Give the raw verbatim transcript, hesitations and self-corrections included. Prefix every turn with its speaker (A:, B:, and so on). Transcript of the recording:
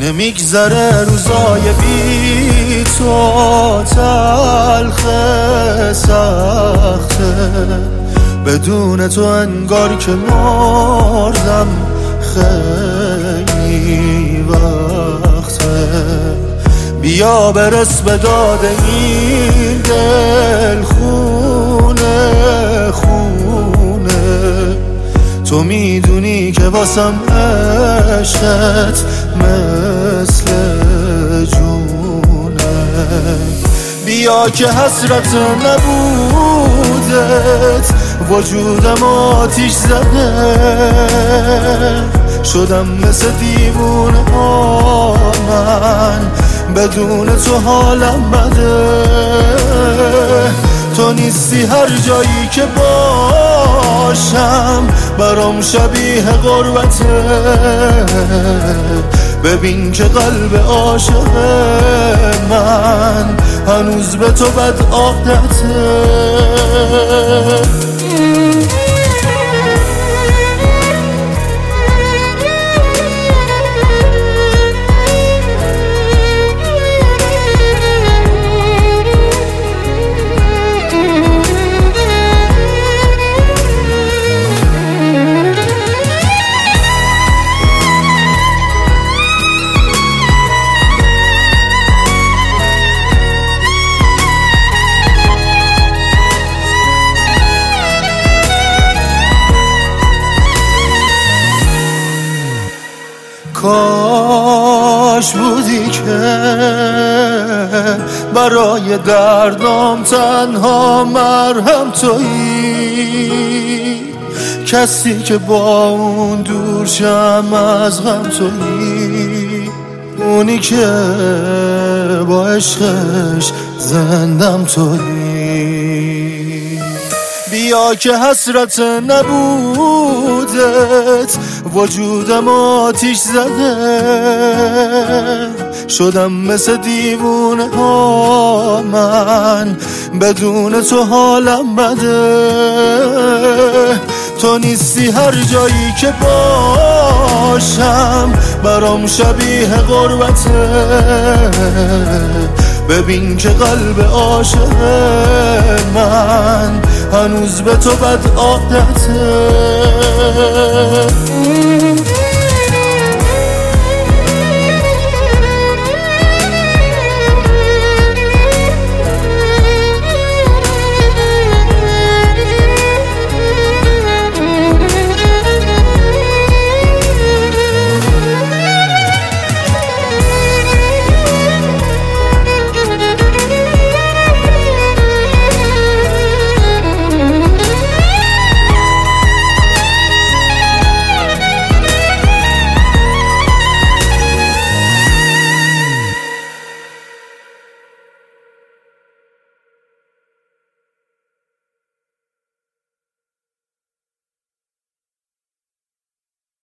A: نمیگذره روزای بی تو، تلخ سخته بدون تو، انگار که مردم خیلی وقته. بیا برس به داد این دل، خونه خونه تو میدونی که واسم عشقت مثل جونه. بیا که حسرت نبودت وجودم آتیش زده، شدم مثل دیوونه ها من، بدون تو حالم بده. تو نیستی هر جایی که باشم برام شبیه غربته. ببین که قلب عاشق من هنوز به تو بد عادته. کاش بودی که برای دردام تنها مرهم تویی، کسی که با اون دور شم از غم تویی، اونی که با عشقش زندم تویی. بیا که حسرت نبودت وجودم آتیش زده، شدم مثل دیوونه ها من، بدون تو حالم بده. تو نیستی هر جایی که باشم برام شبیه غربته. ببین که قلب عاشق من هنوز به تو بد عادته.